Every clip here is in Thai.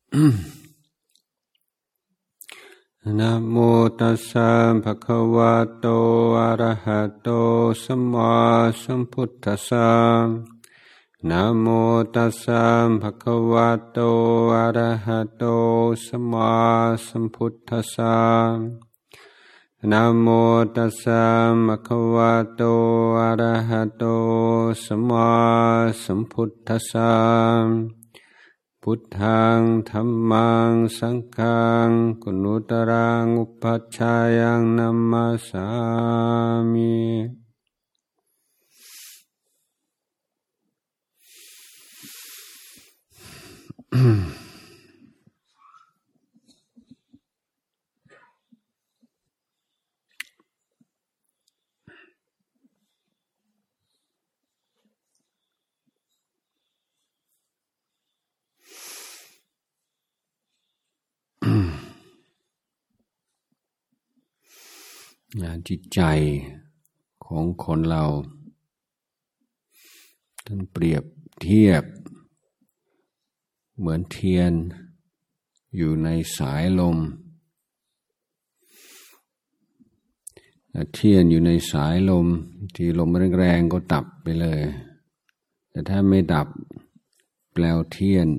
นะโมตัสสะภะคะวะโตอะระหะโตสัมมาสัมพุทธัสสะนะโมตัสสะภะคะวะโตอะระหะโตสัมมาสัมพุทธัสสะนะโมตัสสะภะคะวะโตอะระหะโตสัมมาสัมพุทธัสสะพุทธังธัมมังสังฆังกุณุตรังอุปัชฌายังนัมมาสามิจิตใจของคนเราท่านเปรียบเทียบเหมือนเทียนอยู่ในสายลมเทียนอยู่ในสายลมที่ลมแรงๆก็ดับไปเลยแต่ถ้าไม่ดับเปลวเทียน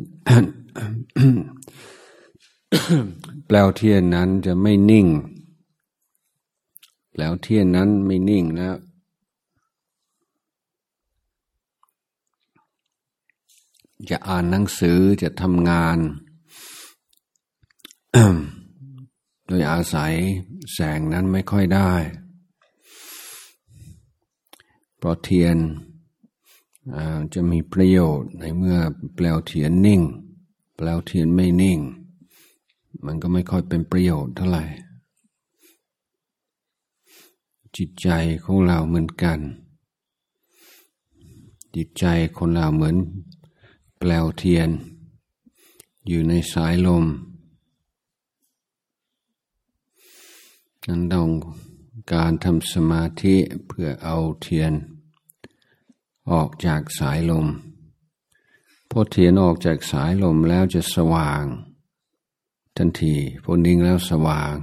เปลวเทียนนั้นจะไม่นิ่งเปลวเทียนนั้นไม่นิ่งแล้วจะอ่านหนังสือจะทำงาน โดยอาศัยแสงนั้นไม่ค่อยได้เพราะเทียนจะมีประโยชน์ในเมื่อเปลวเทียนนิ่งเปลวเทียนไม่นิ่งมันก็ไม่ค่อยเป็นประโยชน์เท่าไหร่จิตใจของเราเหมือนกันจิตใจคนเราเหมือนเปลวเทียนอยู่ในสายลมนั้นต้องการทำสมาธิเพื่อเอาเทียนออกจากสายลมพอเทียนออกจากสายลมแล้วจะสว่างทันทีพอนิ่งแล้วสว่าง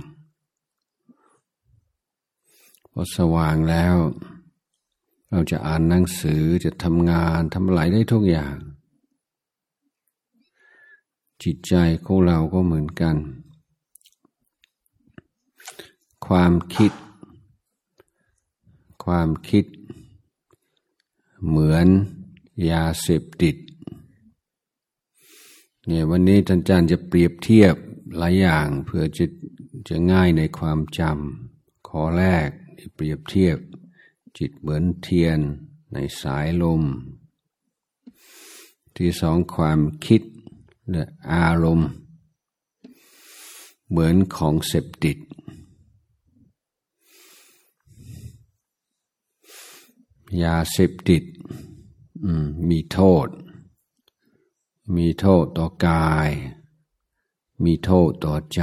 พอสว่างแล้วเราจะอ่านหนังสือจะทำงานทำอะไรได้ทุกอย่างจิตใจของเราก็เหมือนกันความคิดเหมือนยาเสพติดเนี่ยวันนี้อาจารย์จะเปรียบเทียบหลายอย่างเพื่อจะง่ายในความจำข้อแรกที่เปรียบเทียบจิตเหมือนเทียนในสายลมที่สองความคิดและอารมณ์เหมือนของเสพติดยาเสพติดมีโทษต่อกายมีโทษต่อใจ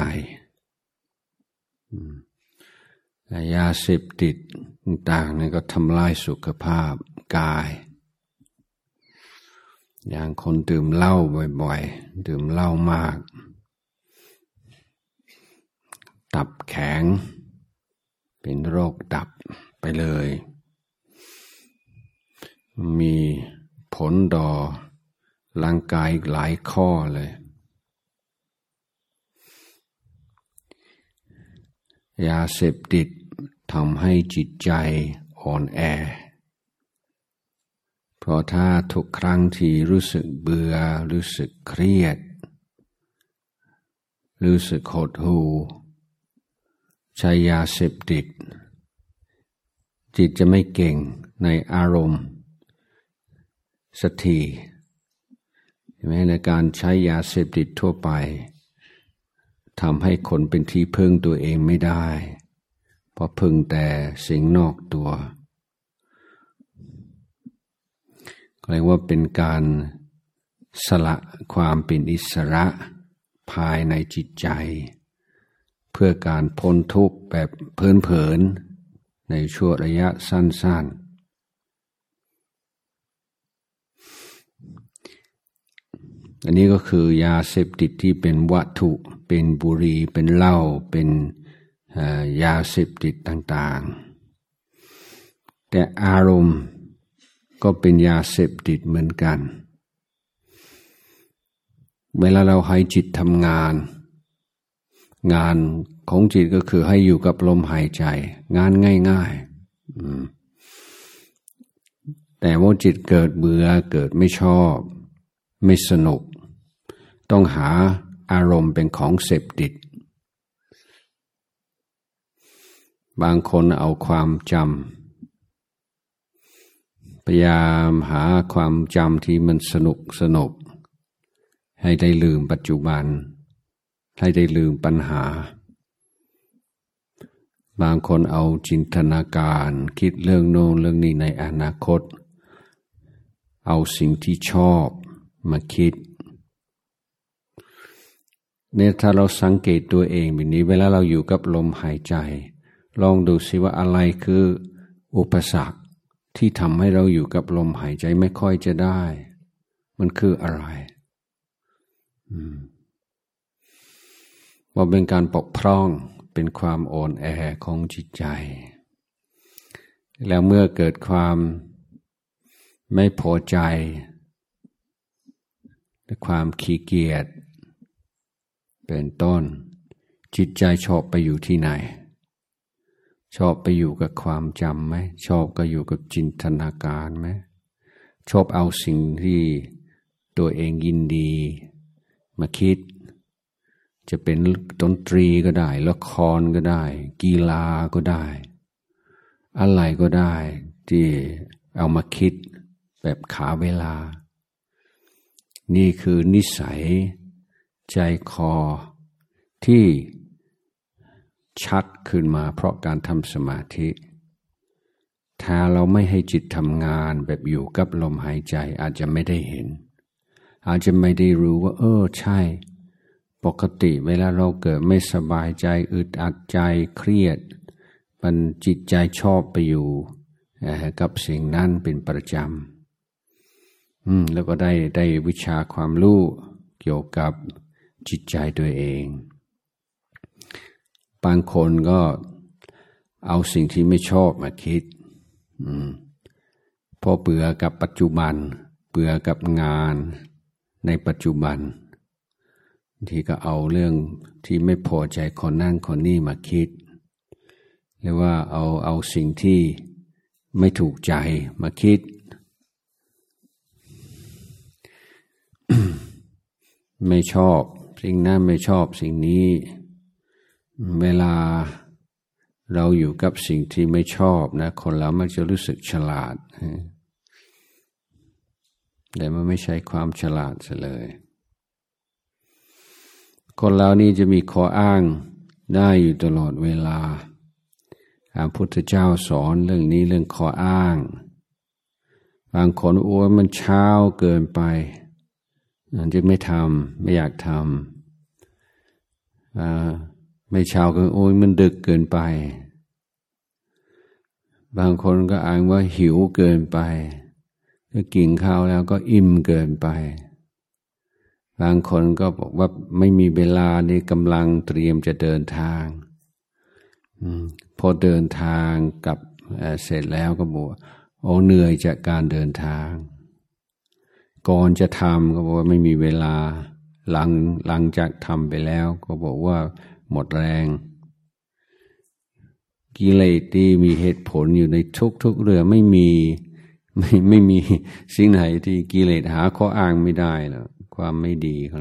ยาเสพติดต่างๆนี่ก็ทำลายสุขภาพกายอย่างคนดื่มเหล้าบ่อยๆดื่มเหล้ามากตับแข็งเป็นโรคตับไปเลยมีผลต่อร่างกายหลายข้อเลยยาเสพติดทำให้จิตใจอ่อนแอเพราะถ้าทุกครั้งที่รู้สึกเบื่อรู้สึกเครียดรู้สึกหดหู่ใช้ยาเสพติดจิตจะไม่เก่งในอารมณ์สักทีแม้ในการใช้ยาเสพติดทั่วไปทำให้คนเป็นที่พึ่งตัวเองไม่ได้เพราะพึ่งแต่สิ่งนอกตัวก็เรียกว่าเป็นการสละความเป็นอิสระภายในจิตใจเพื่อการพ้นทุกข์แบบเพลินๆในช่วงระยะสั้นๆอันนี้ก็คือยาเสพติดที่เป็นวัตถุเป็นบุหรี่เป็นเหล้าเป็นยาเสพติดต่างๆแต่อารมณ์ก็เป็นยาเสพติดเหมือนกันเวลาเราให้จิตทำงานของจิตก็คือให้อยู่กับลมหายใจงานง่ายๆแต่ว่าจิตเกิดเบื่อเกิดไม่ชอบไม่สนุกต้องหาอารมณ์เป็นของเสพติดบางคนเอาความจำพยายามหาความจำที่มันสนุกให้ได้ลืมปัจจุบันให้ได้ลืมปัญหาบางคนเอาจินตนาการคิดเรื่องโน้นเรื่องนี้ในอนาคตเอาสิ่งที่ชอบมาคิดเนี่ยถ้าเราสังเกตตัวเองแบบนี้เวลาเราอยู่กับลมหายใจลองดูสิว่าอะไรคืออุปสรรคที่ทำให้เราอยู่กับลมหายใจไม่ค่อยจะได้มันคืออะไรว่าเป็นการปกพร่องเป็นความอ่อนแอของจิตใจแล้วเมื่อเกิดความไม่พอใจและความขี้เกียจเป็นต้นจิตใจชอบไปอยู่ที่ไหนชอบไปอยู่กับความจำไหมชอบก็อยู่กับจินตนาการไหมชอบเอาสิ่งที่ตัวเองยินดีมาคิดจะเป็นดนตรีก็ได้ละครก็ได้กีฬาก็ได้อะไรก็ได้ที่เอามาคิดแบบขาเวลานี่คือนิสัยใจคอที่ชัดขึ้นมาเพราะการทำสมาธิถ้าเราไม่ให้จิตทำงานแบบอยู่กับลมหายใจอาจจะไม่ได้เห็นอาจจะไม่ได้รู้ว่าใช่ปกติเวลาเราเกิดไม่สบายใจอึดอัดใจเครียดมันจิตใจชอบไปอยู่กับสิ่งนั้นเป็นประจำแล้วก็ได้วิชาความรู้เกี่ยวกับจิตใจตัวเองบางคนก็เอาสิ่งที่ไม่ชอบมาคิดพอเบื่อกับปัจจุบันเบื่อกับงานในปัจจุบันที่ก็เอาเรื่องที่ไม่พอใจคนนั่นคนนี้มาคิดหรือว่าเอาสิ่งที่ไม่ถูกใจมาคิด ไม่ชอบสิ่งนั้นไม่ชอบสิ่งนี้เวลาเราอยู่กับสิ่งที่ไม่ชอบนะคนเรามักจะรู้สึกฉลาดแต่มันไม่ใช่ความฉลาดซะเลยคนเรานี่จะมีข้ออ้างได้อยู่ตลอดเวลาพระพุทธเจ้าสอนเรื่องนี้เรื่องข้ออ้างบางคนมันเช้าเกินไปจึงไม่ทำไม่อยากทำไม่เช้าเกินมันดึกเกินไปบางคนก็อ้างว่าหิวเกินไปก็กินข้าวแล้วก็อิ่มเกินไปบางคนก็บอกว่าไม่มีเวลานี่กำลังเตรียมจะเดินทางพอเดินทางกลับเสร็จแล้วก็บอกเหนื่อยจากการเดินทางก่อนจะทำก็บอกว่าไม่มีเวลาหลังจากทำไปแล้วก็บอกว่าหมดแรงกิเลสที่มีเหตุผลอยู่ในทุกเรื่องไม่มีสิ่งไหนที่กิเลสหาข้ออ้างไม่ได้หรอกความไม่ดีเขา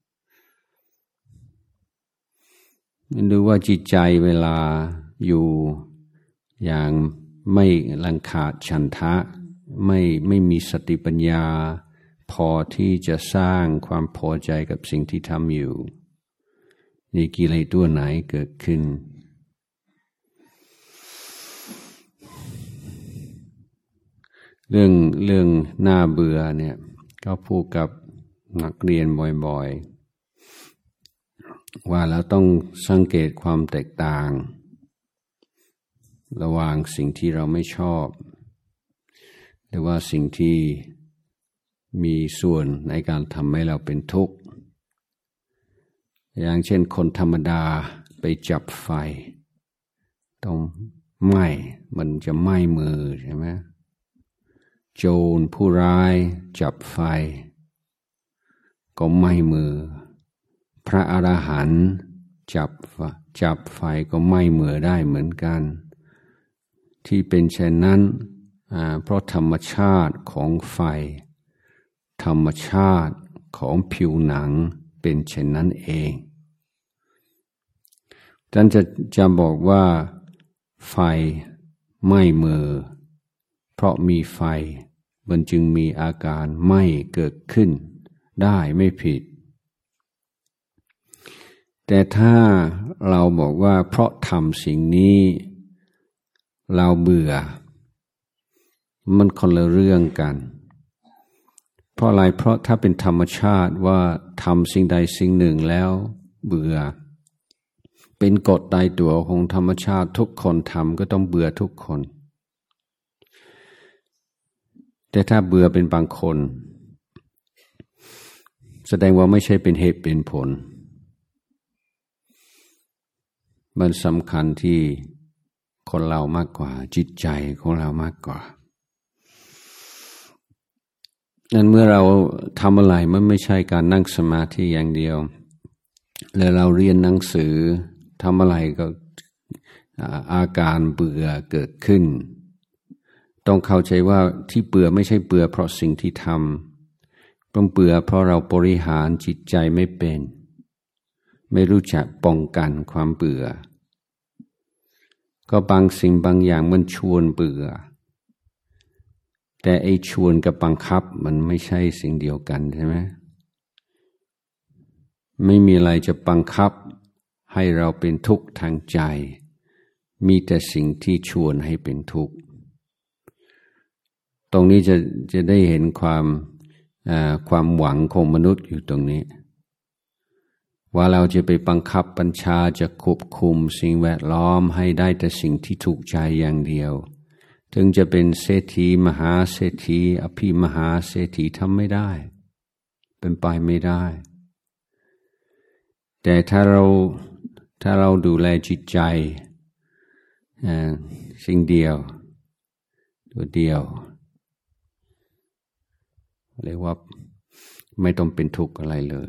มันดูว่าจิตใจเวลาอยู่อย่างไม่ลังขาดฉันทะไม่มีสติปัญญาพอที่จะสร้างความพอใจกับสิ่งที่ทำอยู่นี่กิเลสตัวไหนเกิดขึ้นเรื่องน่าเบื่อเนี่ยก็พูดกับนักเรียนบ่อยๆว่าเราต้องสังเกตความแตกต่างระหว่างสิ่งที่เราไม่ชอบหรือว่าสิ่งที่มีส่วนในการทำให้เราเป็นทุกข์อย่างเช่นคนธรรมดาไปจับไฟต้องไหม้มันจะไหม้มือใช่ไหมโจรผู้ร้ายจับไฟก็ไหม้มือพระอรหันต์จับไฟก็ไหม้มือได้เหมือนกันที่เป็นเช่นนั้นเพราะธรรมชาติของไฟธรรมชาติของผิวหนังเป็นเช่นนั้นเองท่านจะบอกว่าไฟไหม้มือเพราะมีไฟมันจึงมีอาการไหม้เกิดขึ้นได้ไม่ผิดแต่ถ้าเราบอกว่าเพราะทำสิ่งนี้เราเบื่อมันคนละเรื่องกันเพราะอะไรเพราะถ้าเป็นธรรมชาติว่าทำสิ่งใดสิ่งหนึ่งแล้วเบื่อเป็นกฎตายตัวของธรรมชาติทุกคนทำก็ต้องเบื่อทุกคนแต่ถ้าเบื่อเป็นบางคนแสดงว่าไม่ใช่เป็นเหตุเป็นผลมันสำคัญที่คนเรามากกว่าจิตใจของเรามากกว่านั้นเมื่อเราทำอะไรมันไม่ใช่การนั่งสมาธิอย่างเดียวแล้วเราเรียนหนังสือทำอะไรก็อาการเบื่อเกิดขึ้นต้องเข้าใจว่าที่เบื่อไม่ใช่เบื่อเพราะสิ่งที่ทำต้องเบื่อเพราะเราบริหารจิตใจไม่เป็นไม่รู้จักป้องกันความเบื่อก็บางสิ่งบางอย่างมันชวนเบื่อแต่ไอ้ชวนกับบังคับมันไม่ใช่สิ่งเดียวกันใช่ไหมไม่มีอะไรจะบังคับให้เราเป็นทุกข์ทางใจมีแต่สิ่งที่ชวนให้เป็นทุกข์ตรงนี้จะได้เห็นความหวังของมนุษย์อยู่ตรงนี้ว่าเราจะไปบังคับบัญชาจะควบคุมสิ่งแวดล้อมให้ได้แต่สิ่งที่ถูกใจอย่างเดียวถึงจะเป็นเศรษฐีมหาเศรษฐีอภิมหาเศรษฐีทำไม่ได้เป็นไปไม่ได้แต่ถ้าเราดูแลจิตใจสิ่งเดียวตัวเดียวเรียกว่าไม่ต้องเป็นทุกข์อะไรเลย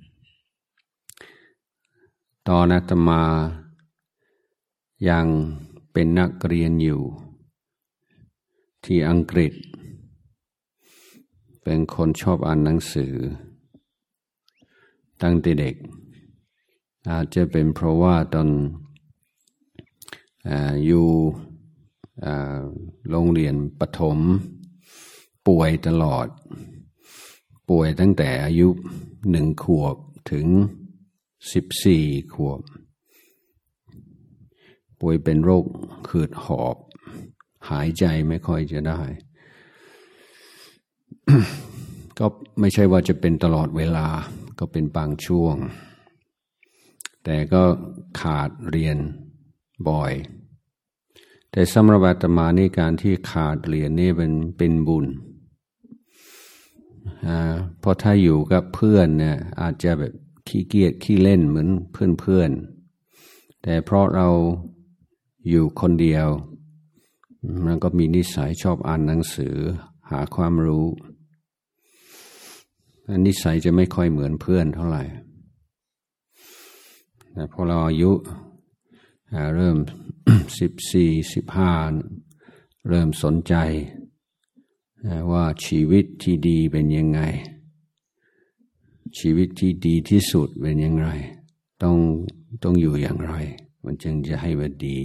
ตอนอาตมายังเป็นนักเรียนอยู่ที่อังกฤษเป็นคนชอบอ่านหนังสือตั้งแต่เด็กอาจจะเป็นเพราะว่าตอนอยู่โรงเรียนประถมป่วยตลอดป่วยตั้งแต่อายุ1 ขวบถึง14 ขวบป่วยเป็นโรคหืดหอบหายใจไม่ค่อยจะได้ ก็ไม่ใช่ว่าจะเป็นตลอดเวลาก็เป็นบางช่วงแต่ก็ขาดเรียนบ่อยแต่สำหรับอาตมานี่การที่ขาดเรียนนี่เป็นบุญเพราะถ้าอยู่กับเพื่อนเนี่ยอาจจะแบบขี้เกียจขี้เล่นเหมือนเพื่อนแต่เพราะเราอยู่คนเดียวมันก็มีนิสัยชอบอ่านหนังสือหาความรู้นิสัยจะไม่ค่อยเหมือนเพื่อนเท่าไหร่แต่พอเราอายุเริ่ม14-15เริ่มสนใจว่าชีวิตที่ดีเป็นยังไงชีวิตที่ดีที่สุดเป็นยังไงต้องอยู่อย่างไรมันจึงจะให้มันดี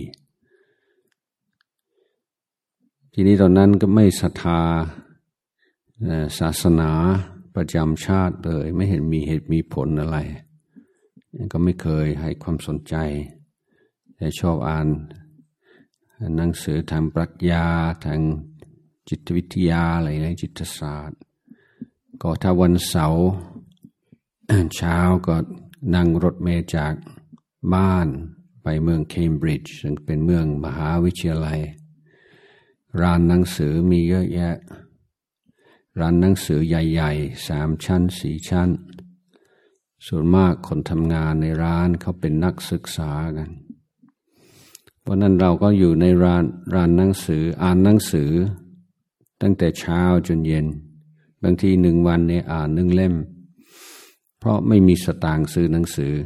ทีนี้ตอนนั้นก็ไม่ศรัทธาศาสนาประจำชาติเลยไม่เห็นมีเหตุมีผลอะไรก็ไม่เคยให้ความสนใจแต่ชอบอ่านหนังสือทางปรัชญาทางจิตวิทยาอะไรในจิตศาสตร์ก็ถ้าวันเสาร์เช้าก็นั่งรถเมล์จากบ้านไปเมืองเคมบริดจ์ซึ่งเป็นเมืองมหาวิทยาลัยร้านหนังสือมีเยอะแยะร้านหนังสือใหญ่ๆ3 ชั้น4 ชั้นส่วนมากคนทำงานในร้านเขาเป็นนักศึกษากันเพราะนั้นเราก็อยู่ในร้านหนังสืออ่านหนังสือตั้งแต่เช้าจนเย็นบางที1 วันเนี่ยอ่าน1 เล่มเพราะไม่มีสตางค์ซื้อหนังสือ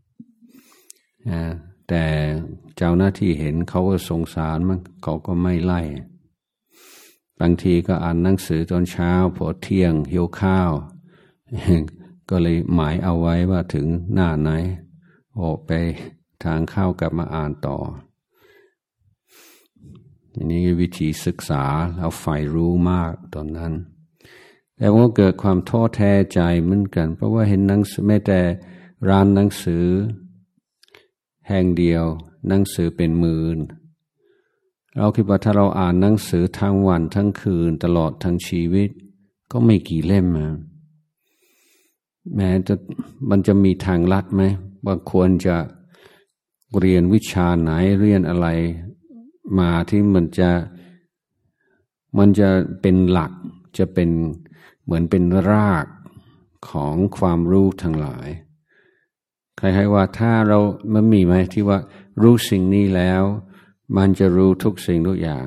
แต่เจ้าหน้าที่เห็นเขาก็สงสารมั้งเขาก็ไม่ไล่บางทีก็อ่านหนังสือตอนเช้าพอเที่ยงหิวข้าวก็เลยหมายเอาไว้ว่าถึงหน้าไหนออกไปทางข้าวกลับมาอ่านต่ออันนี้วิธีศึกษาแล้วใฝ่รู้มากตอนนั้นแต่ว่าเกิดความท้อแท้ใจเหมือนกันเพราะว่าเห็นหนังสือแม้แต่ร้านหนังสือแห่งเดียวหนังสือเป็นหมื่นเราคิดว่าถ้าเราอ่านหนังสือทั้งวันทั้งคืนตลอดทั้งชีวิตก็ไม่กี่เล่มแม้มันจะมีทางลัดไหมว่าควรจะเรียนวิชาไหนเรียนอะไรมาที่มันจะเป็นหลักจะเป็นเหมือนเป็นรากของความรู้ทั้งหลายคล้ายๆว่าถ้าเรามันมีไหมที่ว่ารู้สิ่งนี้แล้วมันจะรู้ทุกสิ่งทุกอย่าง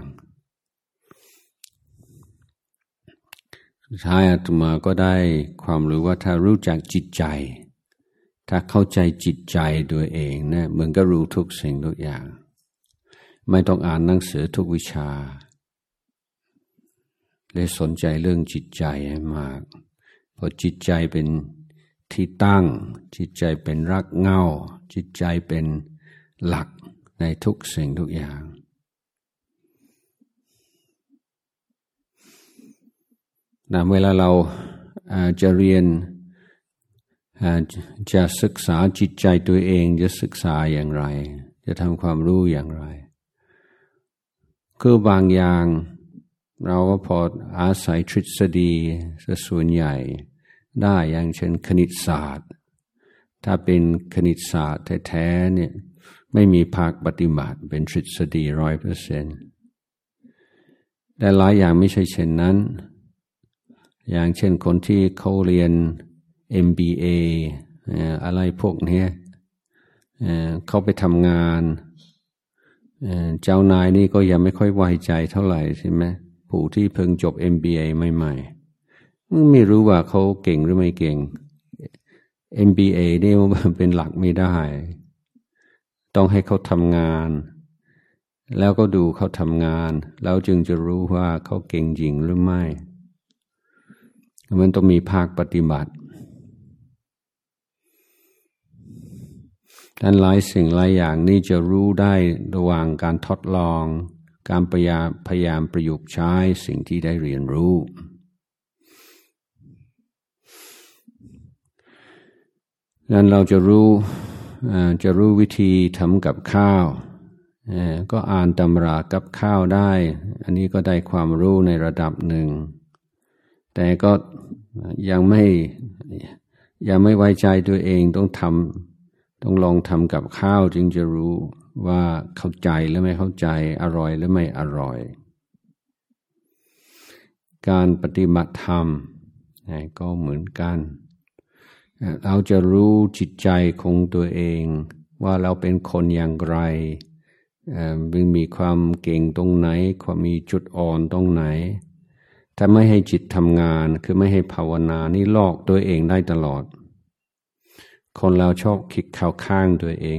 สุดท้ายอาตมาก็ได้ความรู้ว่าถ้ารู้จักจิตใจถ้าเข้าใจจิตใจตัวเองเนี่ยเหมือนก็รู้ทุกสิ่งทุกอย่างไม่ต้องอ่านหนังสือทุกวิชาเลยสนใจเรื่องจิตใจให้มากเพราะจิตใจเป็นที่ตั้งจิตใจเป็นรากเหง้าจิตใจเป็นหลักในทุกสิ่งทุกอย่างเวลาเราจะเรียนจะศึกษาจิตใจตัวเองจะศึกษาอย่างไรจะทำความรู้อย่างไรคือบางอย่างเราก็พออาศัยทฤษฎีส่วนใหญ่ได้อย่างเช่นคณิตศาสตร์ถ้าเป็นคณิตศาสตร์แท้ๆเนี่ยไม่มีภาคปฏิบัติเป็นทฤษฎี 100% แต่หลายอย่างไม่ใช่เช่นนั้นอย่างเช่นคนที่เขาเรียน MBA อะไรพวกนี้เขาไปทำงานเจ้านายนี่ก็ยังไม่ค่อยไว้ใจเท่าไหร่ใช่ไหมผู้ที่เพิ่งจบ MBA ใหม่ๆไม่รู้ว่าเขาเก่งหรือไม่เก่ง MBA นี่มันเป็นหลักไม่ได้ต้องให้เขาทำงานแล้วก็ดูเขาทำงานแล้วจึงจะรู้ว่าเขาเก่งจริงหรือไม่มันต้องมีภาคปฏิบัติด้านหลายสิ่งหลายอย่างนี่จะรู้ได้ระหว่างการทดลองการพยายามประยุกต์ใช้สิ่งที่ได้เรียนรู้นั้นเราจะรู้วิธีทำกับข้าวก็อ่านตำรากับข้าวได้อันนี้ก็ได้ความรู้ในระดับหนึ่งแต่ก็ยังไม่ไว้ใจตัวเองต้องลองทำกับข้าวจึงจะรู้ว่าเข้าใจหรือไม่เข้าใจอร่อยหรือไม่อร่อยการปฏิบัติธรรมก็เหมือนกันเราจะรู้จิตใจของตัวเองว่าเราเป็นคนอย่างไรมีความเก่งตรงไหนความมีจุดอ่อนตรงไหนถ้าไม่ให้จิตทำงานคือไม่ให้ภาวนานี่ลอกตัวเองได้ตลอดคนเราชอบคิดเข้าข้างตัวเอง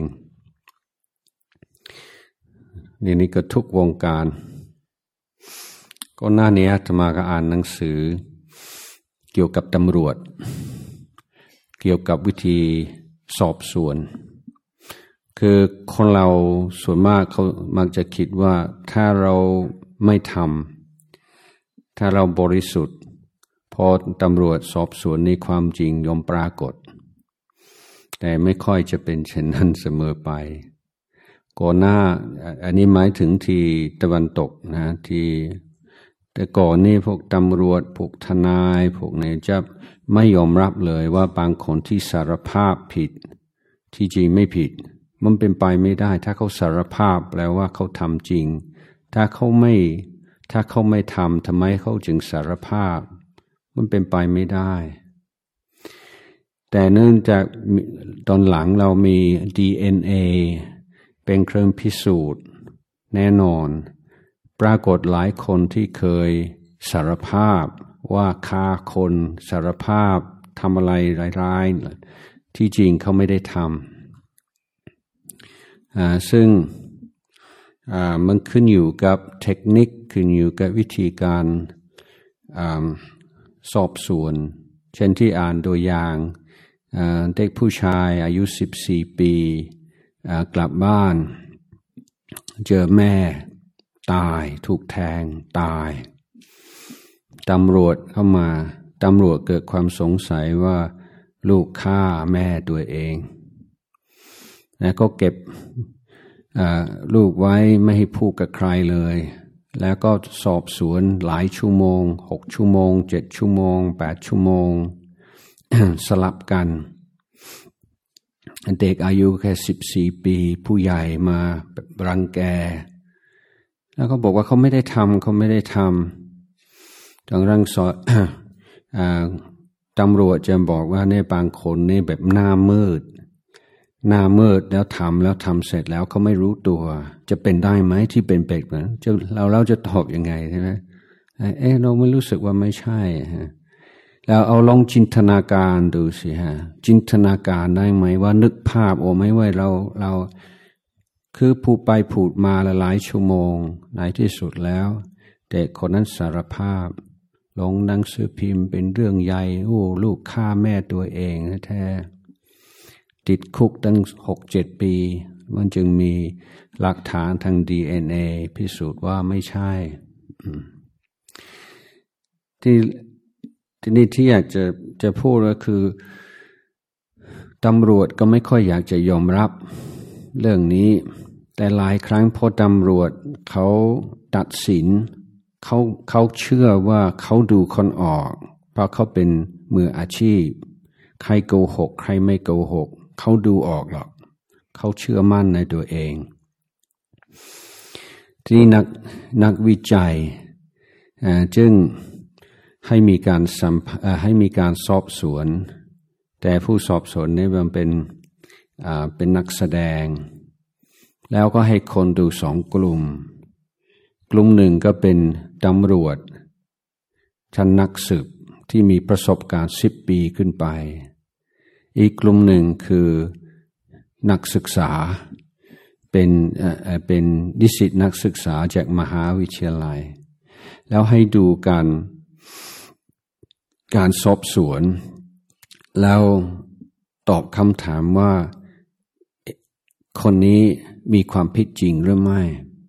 นี่ก็ทุกวงการก็หน้านี้อาตมาก็อ่านหนังสือเกี่ยวกับตำรวจเกี่ยวกับวิธีสอบสวนคือคนเราส่วนมากเขามักจะคิดว่าถ้าเราไม่ทำถ้าเราบริสุทธิ์พอตำรวจสอบสวนในความจริงย่อมปรากฏแต่ไม่ค่อยจะเป็นเช่นนั้นเสมอไปก่อนหน้าอันนี้หมายถึงที่ตะวันตกนะที่แต่ก่อนนี่พวกตำรวจพวกทนายพวกนี้จะไม่ยอมรับเลยว่าบางคนที่สารภาพผิดที่จริงไม่ผิดมันเป็นไปไม่ได้ถ้าเขาสารภาพแปลว่าเขาทำจริงถ้าเขาไม่ทำทำไมเขาจึงสารภาพมันเป็นไปไม่ได้แต่เนื่องจากตอนหลังเรามี DNA เป็นเครื่องพิสูจน์แน่นอนปรากฏหลายคนที่เคยสารภาพว่าฆ่าคนสารภาพทำอะไรร้ายๆที่จริงเขาไม่ได้ทำซึ่งมันขึ้นอยู่กับเทคนิคขึ้นอยู่กับวิธีการสอบสวนเช่นที่อ่านตัวอย่างเด็กผู้ชายอายุ14 ปีกลับบ้านเจอแม่ตายถูกแทงตายตำรวจเข้ามาตำรวจเกิดความสงสัยว่าลูกฆ่าแม่ตัวเองแล้วก็เก็บลูกไว้ไม่ให้พูดกับใครเลยแล้วก็สอบสวนหลายชั่วโมง6 ชั่วโมง7 ชั่วโมง8 ชั่วโมง สลับกันเด็กอายุแค่14 ปีผู้ใหญ่มารังแกแล้วก็บอกว่าเขาไม่ได้ทำจังรังสอนตำรวจจะบอกว่าในบางคนนี่แบบหน้ามืดแล้วทำเสร็จแล้วเขาไม่รู้ตัวจะเป็นได้ไหมที่เป็นเป็ดเหมือนเราจะตอบยังไงใช่ไหมเราไม่รู้สึกว่าไม่ใช่ฮะแล้วเอาลองจินตนาการดูสิฮะจินตนาการได้ไหมว่านึกภาพไหมว่าเราคือพูดไปพูดมาหลายชั่วโมงในที่สุดแล้วเด็กคนนั้นสารภาพลงหนังสือพิมพ์เป็นเรื่องใหญ่ลูกฆ่าแม่ตัวเองแท้ติดคุกตั้ง 6-7 ปีมันจึงมีหลักฐานทาง DNA พิสูจน์ว่าไม่ใช่ทีนี้ที่อยากจะพูดก็คือตำรวจก็ไม่ค่อยอยากจะยอมรับเรื่องนี้แต่หลายครั้งพอตำรวจเขาตัดสินเขาเชื่อว่าเขาดูคนออกเพราะเขาเป็นมืออาชีพใครโกหกใครไม่โกหกเขาดูออกหรอกเขาเชื่อมั่นในตัวเองที่นักวิจัยจึงให้มีการสอบสวนแต่ผู้สอบสวนนี่มันเป็นนักแสดงแล้วก็ให้คนดู2 กลุ่มหนึ่งก็เป็นตำรวจชั้นนักสืบที่มีประสบการณ์10 ปีขึ้นไปอีกกลุ่มหนึ่งคือนักศึกษาเป็นนิสิตนักศึกษาจากมหาวิทยาลัยแล้วให้ดูการสอบสวนแล้วตอบคำถามว่าคนนี้มีความผิดจริงหรือไม่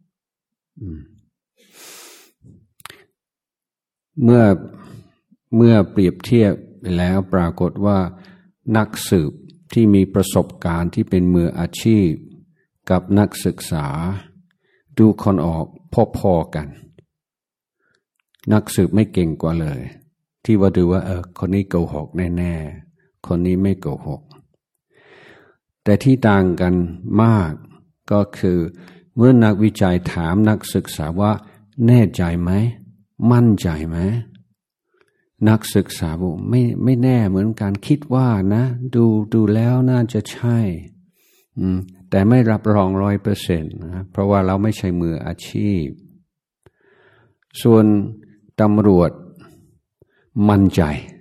เมื่อเปรียบเทียบแล้วปรากฏว่านักสืบที่มีประสบการณ์ที่เป็นมืออาชีพกับนักศึกษาดูคนออกพอๆกันนักสืบไม่เก่งกว่าเลยที่ว่าดูว่าคนนี้โกหกแน่ๆคนนี้ไม่โกหกแต่ที่ต่างกันมากก็คือเมื่อนักวิจัยถามนักศึกษาว่าแน่ใจไหมมั่นใจไหมนักศึกษาบอกไม่แน่เหมือนกันคิดว่านะดูแล้วน่าจะใช่แต่ไม่รับรอง 100% นะเพราะว่าเราไม่ใช่มืออาชีพส่วนตำรวจมั่นใจ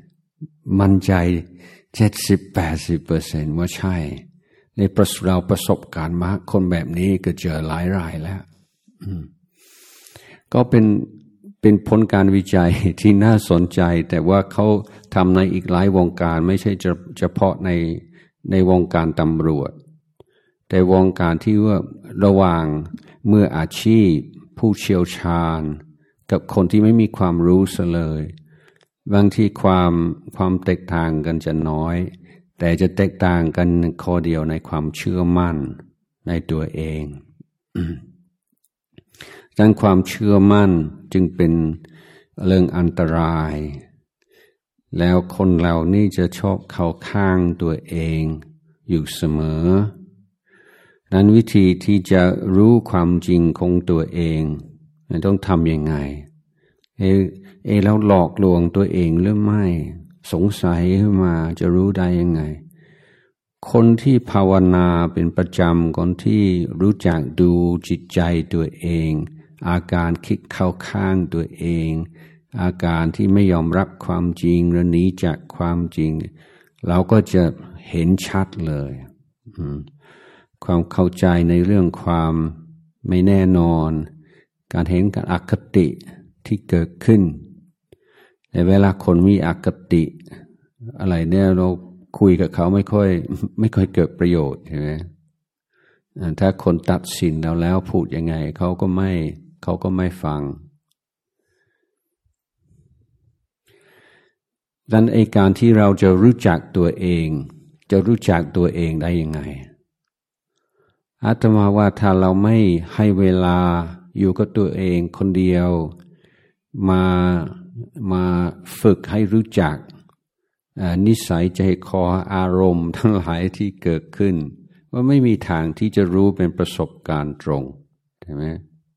70-80% ว่าใช่ในเราประสบการณ์มาคนแบบนี้ก็เจอหลายรายแล้วก็เป็นผลการวิจัยที่น่าสนใจแต่ว่าเขาทำในอีกหลายวงการไม่ใช่เฉพาะในวงการตำรวจแต่วงการที่ว่าระหว่างมืออาชีพผู้เชี่ยวชาญกับคนที่ไม่มีความรู้เลยบางทีความแตกต่างกันจะน้อยแต่จะแตกต่างกันข้อเดียวในความเชื่อมั่นในตัวเองดังความเชื่อมั่นจึงเป็นเรื่องอันตรายแล้วคนเหล่านี้จะชอบเข้าข้างตัวเองอยู่เสมอนั้นวิธีที่จะรู้ความจริงของตัวเองต้องทำยังไงเราหลอกลวงตัวเองหรือไม่สงสัยขึ้นมาจะรู้ได้ยังไงคนที่ภาวนาเป็นประจำคนที่รู้จักดูจิตใจตัวเองอาการคิดเข้าข้างตัวเองอาการที่ไม่ยอมรับความจริงหรือหนีจากความจริงเราก็จะเห็นชัดเลยความเข้าใจในเรื่องความไม่แน่นอนการเห็นการอคติที่เกิดขึ้นในเวลาคนมีอคติอะไรเนี่ยเราคุยกับเขาไม่ค่อยเกิดประโยชน์ใช่ไหมถ้าคนตัดสินเราแล้วพูดยังไงเขาก็ไม่ฟังดังนั้นการที่เราจะรู้จักตัวเองได้ยังไงอาตมาว่าถ้าเราไม่ให้เวลาอยู่กับตัวเองคนเดียวมาฝึกให้รู้จักนิสัยใจคออารมณ์ทั้งหลายที่เกิดขึ้นว่าไม่มีทางที่จะรู้เป็นประสบการณ์ตรงใช่ไหม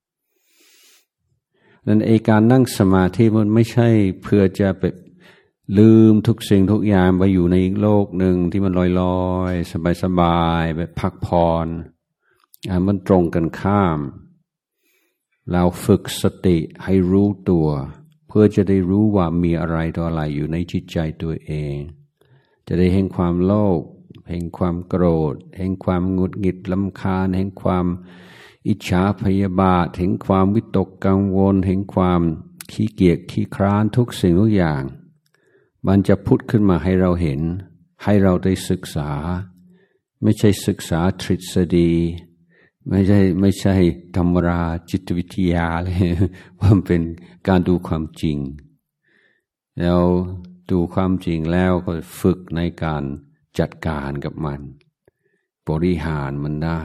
ดังนั้นการนั่งสมาธิมันไม่ใช่เพื่อจะไปลืมทุกสิ่งทุกอย่างไปอยู่ในอีกโลกหนึ่งที่มันลอยๆสบายๆแบบพักผ่อนมันตรงกันข้ามเราฝึกสติให้รู้ตัวเพื่อจะได้รู้ว่ามีอะไรต่ออะไรอยู่ในจิตใจตัวเองจะได้เห็นความโลภเห็นความโกรธเห็นความหงุดหงิดรำคาญเห็นความอิจฉาพยาบาทเห็นความวิตกกังวลเห็นความขี้เกียจขี้คร้านทุกสิ่งทุกอย่างมันจะพุทธขึ้นมาให้เราเห็นให้เราได้ศึกษาไม่ใช่ศึกษาทฤษฎีไม่ใช่ธรรมราจิตวิทยาเลยว่ามันเป็นการดูความจริงแล้วดูความจริงแล้วก็ฝึกในการจัดการกับมันบริหารมันได้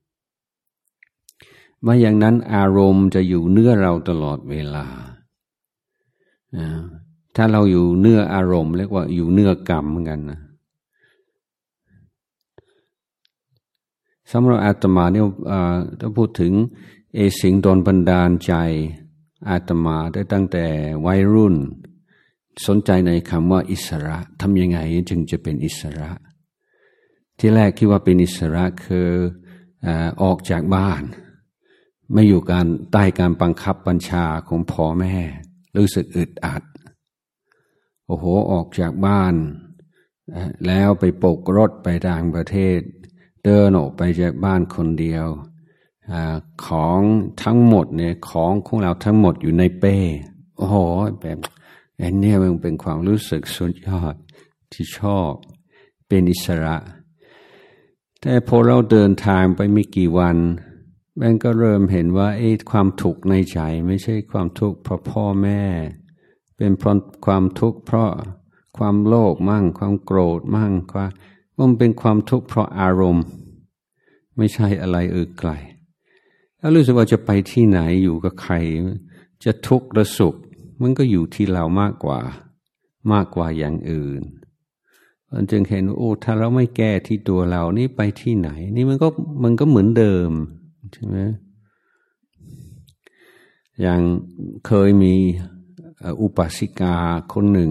ไม่อย่างนั้นอารมณ์จะอยู่เนื้อเราตลอดเวลาถ้าเราอยู่เนื้ออารมณ์เรียกว่าอยู่เนื้อกรรมเหมือนกันนะสำหรับอาตมาเนี่ยถ้าพูดถึงสิ่งโดนบันดาลใจอาตมาได้ตั้งแต่วัยรุ่นสนใจในคำว่าอิสระทำยังไงจึงจะเป็นอิสระที่แรกคิดว่าเป็นอิสระคือออกจากบ้านไม่อยู่ใต้การบังคับบัญชาของพ่อแม่รู้สึกอึดอัดโอ้โหออกจากบ้านแล้วไปปกรถไปต่างประเทศเดินออกไปจากบ้านคนเดียวของทั้งหมดเนี่ยของเราทั้งหมดอยู่ในเป้โอ้โหแบบนี้มันเป็นความรู้สึกสุดยอดที่ชอบเป็นอิสระแต่พอเราเดินทางไปไม่กี่วันมันก็เริ่มเห็นว่าความทุกข์ในใจไม่ใช่ความทุกข์เพราะพ่อแม่เป็นเพราะความทุกข์เพราะความโลภมั่งความโกรธมั่งมันเป็นความทุกข์เพราะอารมณ์ไม่ใช่อะไรอื่นไกลแล้วรู้สึกว่าจะไปที่ไหนอยู่กับใครจะทุกข์หรือสุขมันก็อยู่ที่เรามากกว่าอย่างอื่นมันจึงเห็นโอ้ถ้าเราไม่แก้ที่ตัวเรานี่ไปที่ไหนนี่มันก็เหมือนเดิมใช่ไหมอย่างเคยมีอุปาสิกาคนหนึ่ง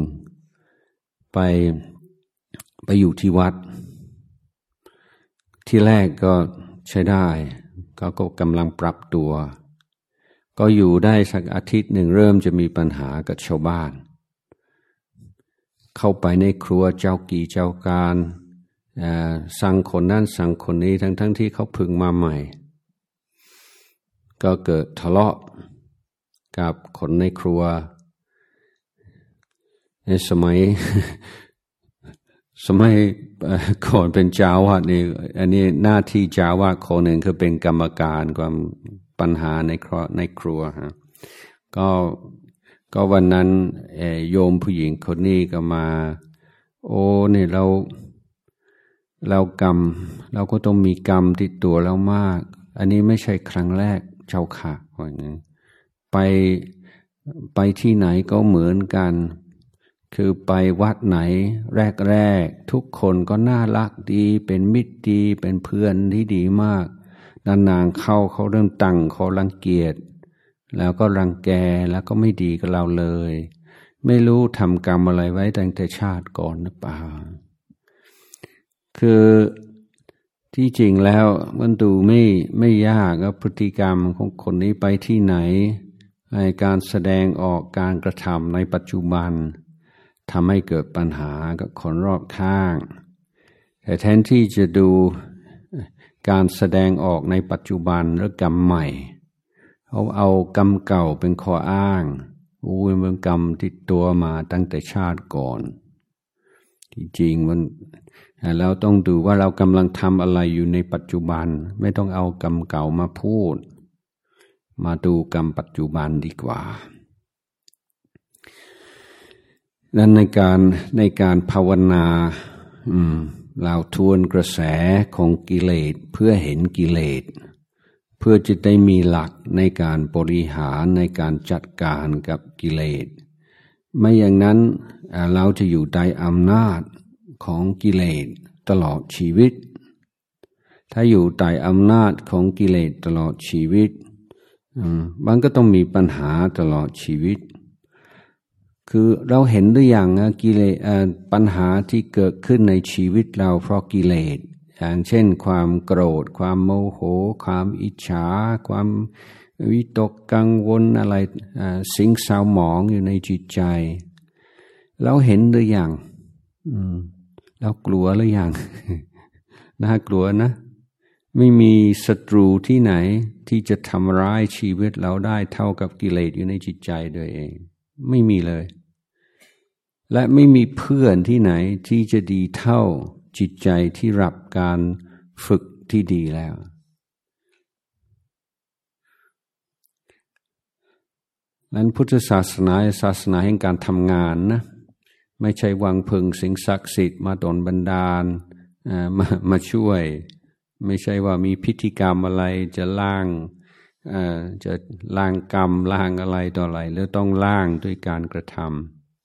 ไปอยู่ที่วัดที่แรกก็ใช้ได้ก็กำลังปรับตัวก็อยู่ได้สักอาทิตย์หนึ่งเริ่มจะมีปัญหากับชาวบ้านเข้าไปในครัวเจ้ากี่เจ้าการสั่งคนนั้นสั่งคนนี้ทั้งที่เขาพึงมาใหม่ก็เกิดทะเลาะกับคนในครัวในสมัยก่อนเป็นเจ้าวาดนี่อันนี้หน้าที่เจ้าวาดคนหนึ่งคือเป็นกรรมการความปัญหาในครัวฮะก็วันนั้นโยมผู้หญิงคนนี้ก็มาโอ้เนี่ยเรากรรมเราก็ต้องมีกรรมติดตัวเรามากอันนี้ไม่ใช่ครั้งแรกเจ้าค่ะว่าอย่างนี้ไปที่ไหนก็เหมือนกันคือไปวัดไหนแรกทุกคนก็น่ารักดีเป็นมิตรดีเป็นเพื่อนที่ดีมากนานๆเขาเริ่มตั้งเขารังเกียจแล้วก็รังแกแล้วก็ไม่ดีกับเราเลยไม่รู้ทำกรรมอะไรไว้ตั้งแต่ชาติก่อนหรือเปล่าคือที่จริงแล้วมันดูไม่ยากว่าพฤติกรรมของคนนี้ไปที่ไหนในการแสดงออกการกระทำในปัจจุบันทำให้เกิดปัญหากับคนรอบข้างแต่แทนที่จะดูการแสดงออกในปัจจุบันหรือกรรมใหม่เอากรรมเก่าเป็นข้ออ้างมันกรรมติดตัวมาตั้งแต่ชาติก่อนที่จริงมันเราต้องดูว่าเรากำลังทำอะไรอยู่ในปัจจุบันไม่ต้องเอากรรมเก่ามาพูดมาดูกรรมปัจจุบันดีกว่านั้นในการภาวนาเราทวนกระแสของกิเลสเพื่อเห็นกิเลสเพื่อจะได้มีหลักในการบริหารในการจัดการกับกิเลสไม่อย่างนั้นเราจะอยู่ใต้อำนาจของกิเลสตลอดชีวิตถ้าอยู่ใต้อำนาจของกิเลสตลอดชีวิตมันก็ต้องมีปัญหาตลอดชีวิตคือเราเห็นหรือยังกิเลสปัญหาที่เกิดขึ้นในชีวิตเราเพราะกิเลสอย่างเช่นความโกรธความโมโหความอิจฉาความวิตกกังวลอะไรสิ่งเศร้าหมองอยู่ในจิตใจเราเห็นหรือยังเรากลัวหรือยัง น่ากลัวนะไม่มีศัตรูที่ไหนที่จะทำร้ายชีวิตเราได้เท่ากับกิเลสอยู่ในจิตใจด้วยเองไม่มีเลยและไม่มีเพื่อนที่ไหนที่จะดีเท่าจิตใจที่รับการฝึกที่ดีแล้วนั้นพุทธศาสนาแห่งการทำงานนะไม่ใช่หวังพึ่งสิ่งศักดิ์สิทธิ์มาดลบันดาลมาช่วยไม่ใช่ว่ามีพิธีกรรมอะไรจะล้างกรรมล้างอะไรต่ออะไรแล้วต้องล้างด้วยการกระทำ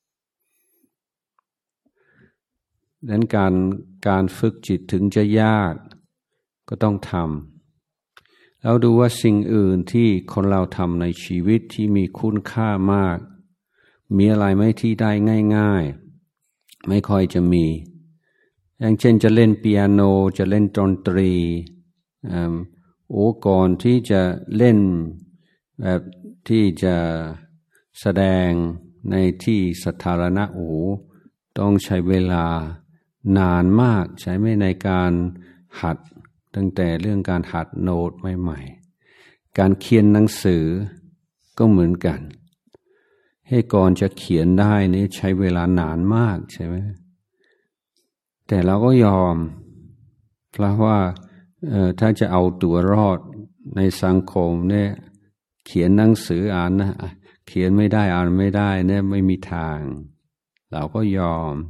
ดังนั้นการฝึกจิตถึงจะยากก็ต้องทำแล้วดูว่าสิ่งอื่นที่คนเราทำในชีวิตที่มีคุณค่ามากมีอะไรไหมที่ได้ง่ายๆไม่ค่อยจะมีอย่างเช่นจะเล่นเปียโนจะเล่นดนตรีก่อนที่จะเล่นแบบที่จะแสดงในที่สาธารณะต้องใช้เวลานานมากใช้ไม่ในการหัดตั้งแต่เรื่องการหัดโน้ตใหม่ๆการเขียนหนังสือก็เหมือนกันให้ก่อนจะเขียนได้นี่ใช้เวลานานมากใช่ไหมแต่เราก็ยอมเพราะว่าถ้าจะเอาตัวรอดในสังคมเนี่ยเขียนหนังสืออ่านนะเขียนไม่ได้อ่านไม่ได้เนี่ยไม่มีทางเราก็ยอม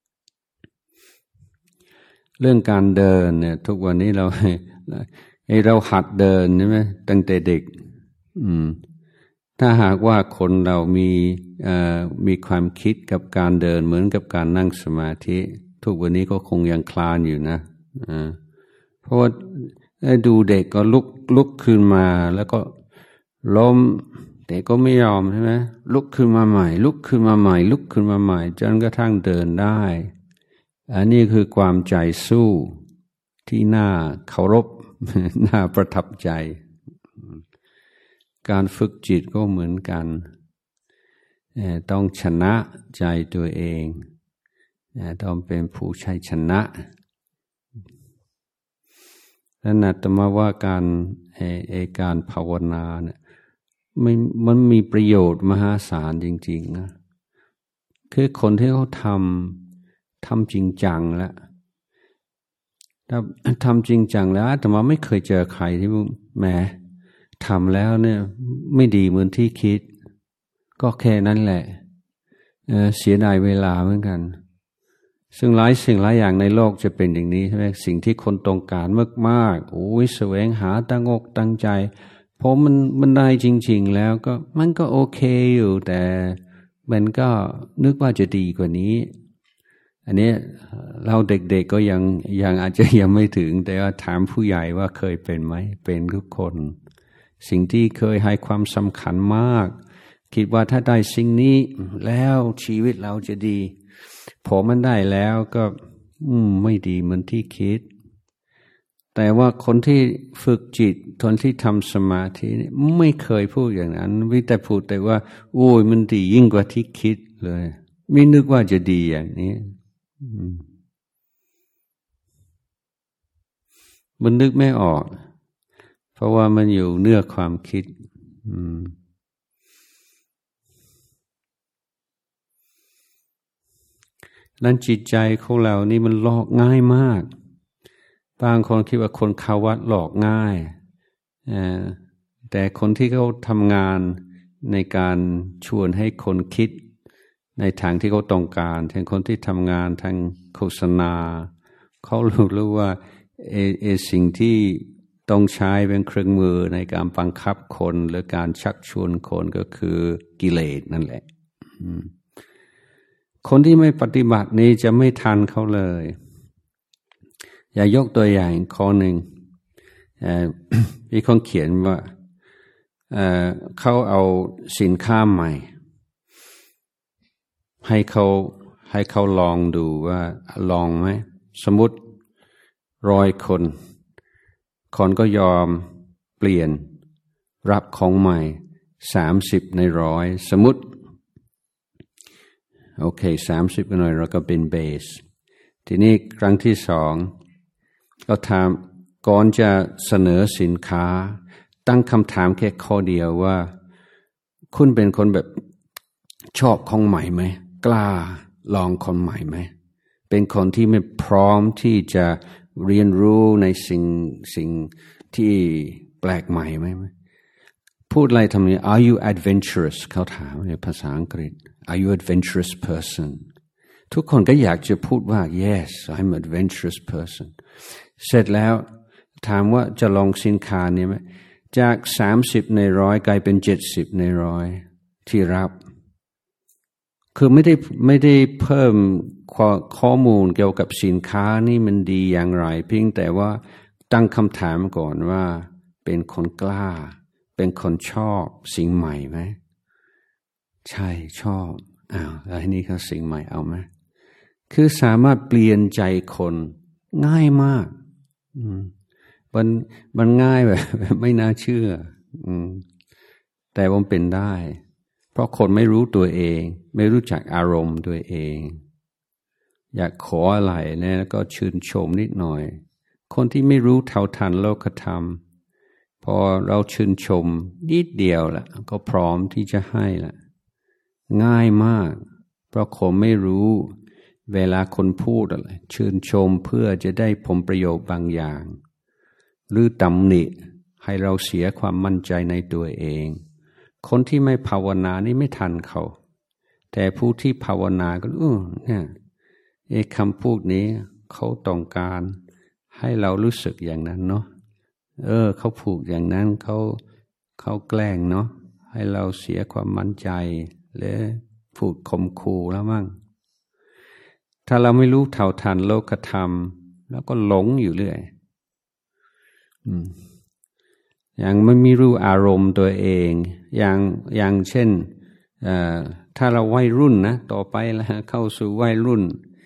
เรื่องการเดินเนี่ยทุกวันนี้เราหัดเดินใช่ไหมตั้งแต่เด็กถ้าหากว่าคนเรามีความคิดกับการเดินเหมือนกับการนั่งสมาธิทุกวันนี้ก็คงยังคลานอยู่นะเพราะว่าดูเด็กก็ลุกขึ้นมาแล้วก็ล้มแต่ก็ไม่ยอมใช่ไหมลุกขึ้นมาใหม่ลุกขึ้นมาใหม่ลุกขึ้นมาใหม่จนกระทั่งเดินได้อันนี้คือความใจสู้ที่น่าเคารพน่าประทับใจการฝึกจิตก็เหมือนกันต้องชนะใจตัวเองต้องเป็นผู้ใช้ชนะและอาตมาว่าการภาวนาเนี่ยมันมีประโยชน์มหาศาลจริงๆนะคือคนที่เขาทำจริงจังแล้วทำจริงจังแล้วอาตมาไม่เคยเจอใครที่แหมทำแล้วเนี่ยไม่ดีเหมือนที่คิดก็แค่นั้นแหละเสียดายเวลาเหมือนกันซึ่งหลายสิ่งหลายอย่างในโลกจะเป็นอย่างนี้ใช่ไหมสิ่งที่คนต้องการมากๆแสวงหาตั้งอกตั้งใจพอมันได้จริงๆแล้วก็มันก็โอเคอยู่แต่มันก็นึกว่าจะดีกว่านี้อันนี้เราเด็กๆก็ยังอาจจะยังไม่ถึงแต่ว่าถามผู้ใหญ่ว่าเคยเป็นไหมเป็นทุกคนสิ่งที่เคยให้ความสำคัญมากคิดว่าถ้าได้สิ่งนี้แล้วชีวิตเราจะดีพอมันได้แล้วก็ไม่ดีเหมือนที่คิดแต่ว่าคนที่ฝึกจิตคนที่ทำสมาธิไม่เคยพูดอย่างนั้นวิแต่พูดแต่ว่าโอ้ยมันดียิ่งกว่าที่คิดเลยไม่นึกว่าจะดีอย่างนี้มันนึกไม่ออกเพราะว่ามันอยู่เหนือความคิดนั้นจิตใจของเรานี่มันหลอกง่ายมากบางคนคิดว่าคนเข้าวัดหลอกง่ายแต่คนที่เขาทำงานในการชวนให้คนคิดในทางที่เขาต้องการแทนคนที่ทำงานทางโฆษณาเขารู้ว่าสิ่งที่ต้องใช้เป็นเครื่องมือในการบังคับคนหรือการชักชวนคนก็คือกิเลสนั่นแหละคนที่ไม่ปฏิบัตินี้จะไม่ทันเขาเลยอย่ายกตัวอย่างข้อหนึ่งมีคนเขียนว่าเขาเอาสินค้าใหม่ให้เขาลองดูว่าลองไหมสมมุติ100 คนก็ยอมเปลี่ยนรับของใหม่30ใน100สมมุติโอเค30กันหน่อยเราก็เป็นเบสทีนี้ครั้งที่2ก็ถามก่อนจะเสนอสินค้าตั้งคำถามแค่ข้อเดียวว่าคุณเป็นคนแบบชอบของใหม่ไหมกล้าลองของใหม่ไหมเป็นคนที่ไม่พร้อมที่จะเรียนรู้ในสิ่งที่แปลกใหม่ไหมพูดอะไรทำนี้ Are you adventurous เขาถามในภาษาอังกฤษ Are you adventurous person ทุกคนก็อยากจะพูดว่า Yes I'm an adventurous person เสร็จแล้วถามว่าจะลองสินค้านี้ไหมจาก30ใน100กลายเป็น70ใน100ที่รับคือไม่ได้เพิ่มข้อมูลเกี่ยวกับสินค้านี่มันดีอย่างไรเพียงแต่ว่าตั้งคำถามก่อนว่าเป็นคนกล้าเป็นคนชอบสิ่งใหม่ไหมใช่ชอบแล้วนี่เขาสิ่งใหม่เอาไหมคือสามารถเปลี่ยนใจคนง่ายมากมันง่ายแบบไม่น่าเชื่อแต่มันเป็นได้เพราะคนไม่รู้ตัวเองไม่รู้จักอารมณ์ตัวเองอยากขออะไรเนี่ยก็ชื่นชมนิดหน่อยคนที่ไม่รู้เท่าทันโลกธรรมพอเราชื่นชมนิดเดียวละก็พร้อมที่จะให้ละง่ายมากเพราะคนไม่รู้เวลาคนพูดอะไรชื่นชมเพื่อจะได้ผลประโยชน์บางอย่างหรือตำหนิให้เราเสียความมั่นใจในตัวเองคนที่ไม่ภาวนานี่ไม่ทันเขาแต่ผู้ที่ภาวนาก็เนี่ยคำพูดนี้เขาต้องการให้เรารู้สึกอย่างนั้นเนาะเขาพูดอย่างนั้นเขาแกล้งเนาะให้เราเสียความมั่นใจเลยพูดข่มขู่แล้วมั่งถ้าเราไม่รู้เท่าทันโลกธรรมแล้วก็หลงอยู่เรื่อยอย่างไม่รู้อารมณ์ตัวเองอย่างเช่นถ้าเราวัยรุ่นนะต่อไปแล้วเข้าสู่วัยรุ่น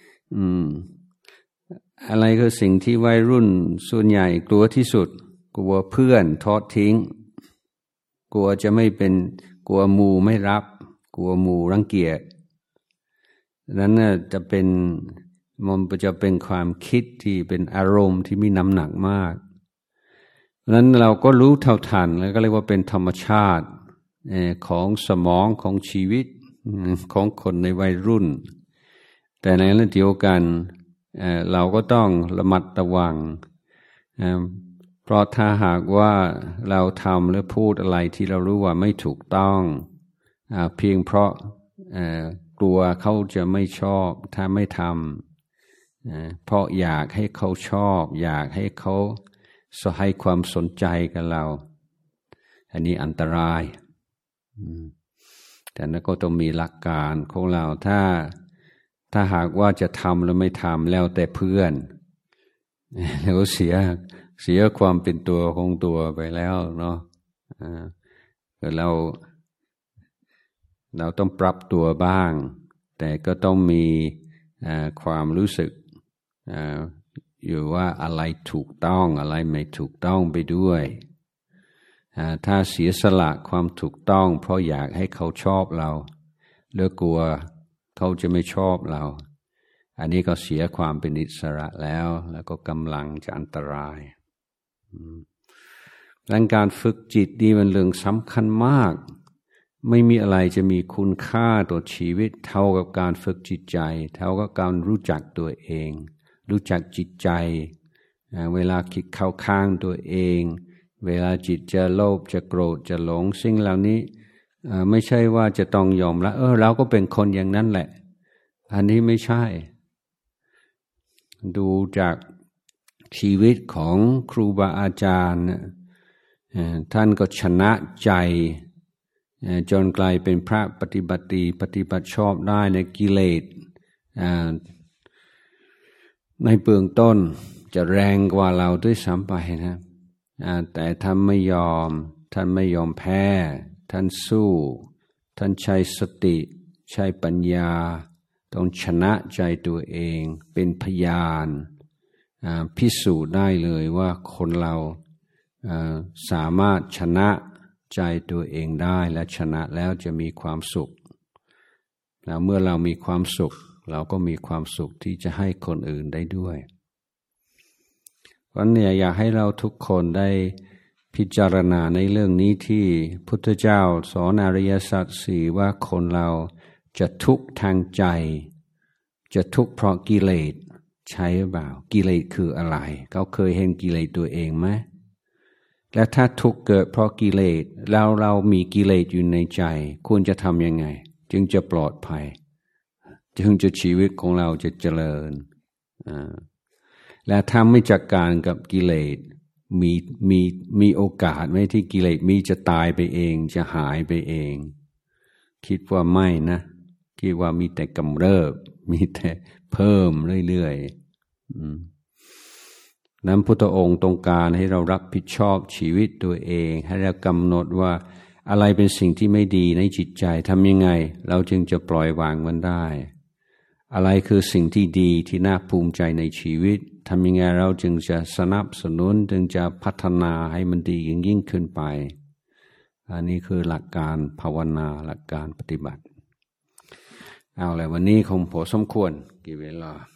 อะไรก็สิ่งที่วัยรุ่นส่วนใหญ่กลัวที่สุดกลัวเพื่อนทอดทิ้งกลัวจะไม่เป็นกลัวหมู่ไม่รับกลัวหมู่รังเกียจนั้นน่ะจะเป็นความคิดที่เป็นอารมณ์ที่มีน้ำหนักมากนั้นเราก็รู้เท่าทันแล้วก็เรียกว่าเป็นธรรมชาติของสมองของชีวิตของคนในวัยรุ่นแต่ในขณะเดียวกันเราก็ต้องระมัดระวังเพราะถ้าหากว่าเราทำหรือพูดอะไรที่เรารู้ว่าไม่ถูกต้องเพียงเพราะกลัวเขาจะไม่ชอบถ้าไม่ทำเพราะอยากให้เขาชอบอยากให้เขาให้ความสนใจกับเราอันนี้อันตรายแต่นั้นก็ต้องมีหลักการของเราถ้าหากว่าจะทำหรือไม่ทำแล้วแต่เพื่อนแล้วเสียความเป็นตัวของตัวไปแล้วเนาะเราเราต้องปรับตัวบ้างแต่ก็ต้องมีความรู้สึกอยู่ว่าอะไรถูกต้องอะไรไม่ถูกต้องไปด้วยถ้าเสียสละความถูกต้องเพราะอยากให้เขาชอบเราหรือกลัวเขาจะไม่ชอบเราอันนี้ก็เสียความเป็นอิสระแล้วก็กำลังจะอันตรายดังการฝึกจิตนี่มันเรื่องสำคัญมากไม่มีอะไรจะมีคุณค่าต่อชีวิตเท่ากับการฝึกจิตใจเท่ากับการรู้จักตัวเองรู้จักจิตใจเวลาคิดเข้าข้างตัวเองเวลาจิตจะโลภจะโกรธจะหลงสิ่งเหล่านี้ไม่ใช่ว่าจะต้องยอมละเราก็เป็นคนอย่างนั้นแหละอันนี้ไม่ใช่ดูจากชีวิตของครูบาอาจารย์ท่านก็ชนะใจจนกลายเป็นพระปฏิบัติชอบได้ในกิเลสในเบื้องต้นจะแรงกว่าเราด้วยซ้ำไปนะแต่ท่านไม่ยอมแพ้ท่านสู้ท่านใช้สติใช้ปัญญาต้องชนะใจตัวเองเป็นพยานพิสูจน์ได้เลยว่าคนเราสามารถชนะใจตัวเองได้และชนะแล้วจะมีความสุขแล้วเมื่อเรามีความสุขเราก็มีความสุขที่จะให้คนอื่นได้ด้วยวันนี้อยากให้เราทุกคนได้พิจารณาในเรื่องนี้ที่พุทธเจ้าสอนอริยสัจสี่ว่าคนเราจะทุกข์ทางใจจะทุกข์เพราะกิเลสใช่หรือเปล่ากิเลสคืออะไรเขาเคยเห็นกิเลสตัวเองไหมและถ้าทุกข์เกิดเพราะกิเลสแล้วเรามีกิเลสอยู่ในใจควรจะทำยังไงจึงจะปลอดภัยจึงจะชีวิตของเราจะเจริญและถ้าไม่จัดการกับกิเลสมีโอกาสไหมที่กิเลสมีจะตายไปเองจะหายไปเองคิดว่าไม่นะคิดว่ามีแต่กำเริบมีแต่เพิ่มเรื่อยๆนั้นพุทธองค์ต้องการให้เรารับผิดชอบชีวิตตัวเองให้เรากำหนดว่าอะไรเป็นสิ่งที่ไม่ดีในจิตใจทำยังไงเราจึงจะปล่อยวางมันได้อะไรคือสิ่งที่ดีที่น่าภูมิใจในชีวิตทำยังไงเราจึงจะสนับสนุนจึงจะพัฒนาให้มันดียิ่งขึ้นไปอันนี้คือหลักการภาวนาหลักการปฏิบัติเอาเลยวันนี้คงพอสมควรกี่เวลา